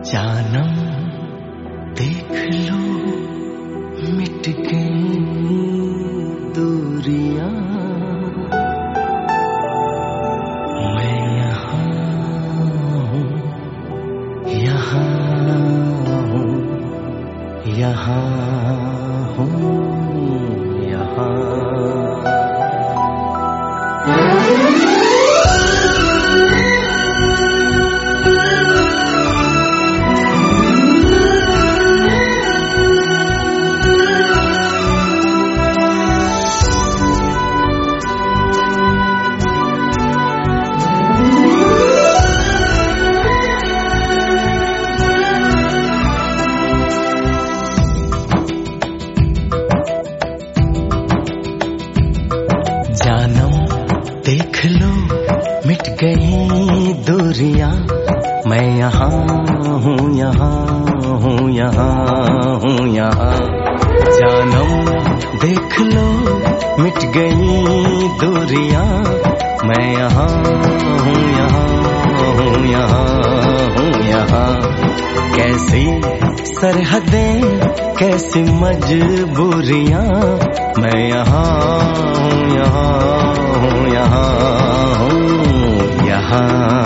जानम देख लो मिट गई दूरियां, मैं यहाँ हूँ, यहाँ हूँ, यहाँ हूँ, यहाँ। जानम देख लो मिट गई दूरियां, मैं यहाँ हूँ, यहाँ हूँ, यहाँ हूँ, यहाँ। जानम देख लो मिट गई दूरियां, मैं यहाँ हूँ, यहाँ हूँ, यहाँ हूँ, यहाँ। कैसी सरहदें कैसी मजबूरियां, मैं यहाँ हूँ, यहाँ हूँ, यहाँ हूँ, यहाँ।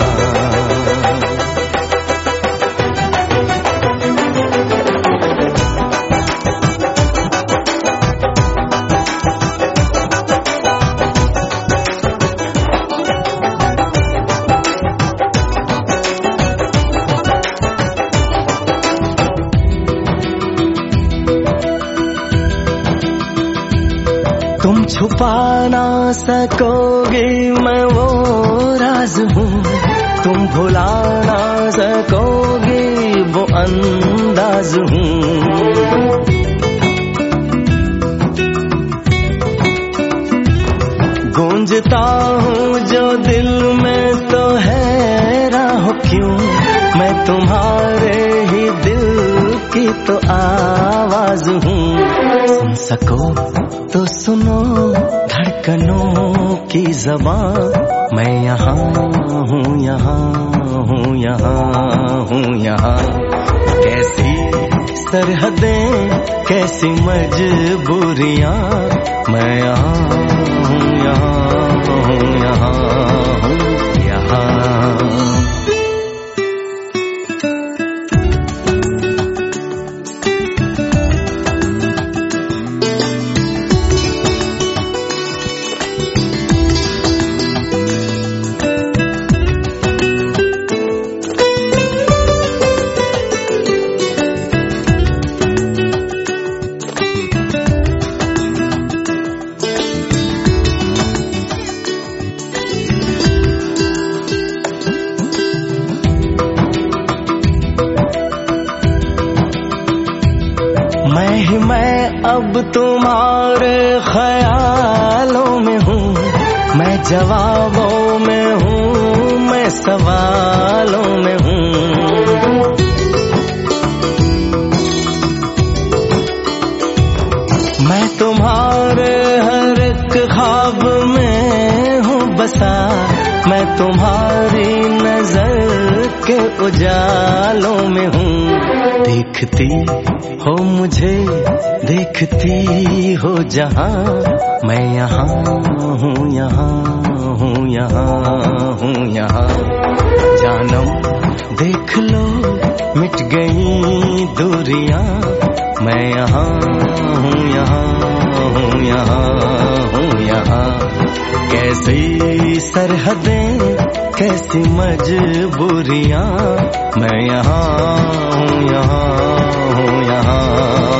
तुम छुपा ना सकोगे मैं वो राज हूँ, तुम भुला ना सकोगे वो अंदाज हूँ। गूंजता हूँ जो दिल में तो हैरान हो क्यों, मैं तुम्हारे ही दिल की तो आवाज हूँ। सुन सको तो सुनो धड़कनों की ज़बान, मैं यहाँ हूँ, यहाँ हूँ, यहाँ हूँ, यहाँ। कैसी सरहदें कैसी मजबूरियां, मैं यहाँ हूँ, यहाँ हूँ, यहाँ हूँ, यहाँ। मैं अब तुम्हारे ख्यालों में हूँ, मैं जवाबों में हूँ, मैं सवालों में हूँ। मैं तुम्हारे हर एक ख्वाब में हूँ बसा, मैं तुम्हारी नजर के उजालों में हूँ। देखती हो मुझे देखती हो जहाँ, मैं यहाँ हूँ, यहाँ हूँ, यहाँ हूँ, यहाँ। जानम देख लो मिट गई दूरियां, मैं यहाँ हूँ, यहाँ हूँ, यहाँ हूँ, यहाँ। कैसी सरहदें कैसी मजबूरियां, मैं यहाँ हूँ, यहाँ हूँ, यहाँ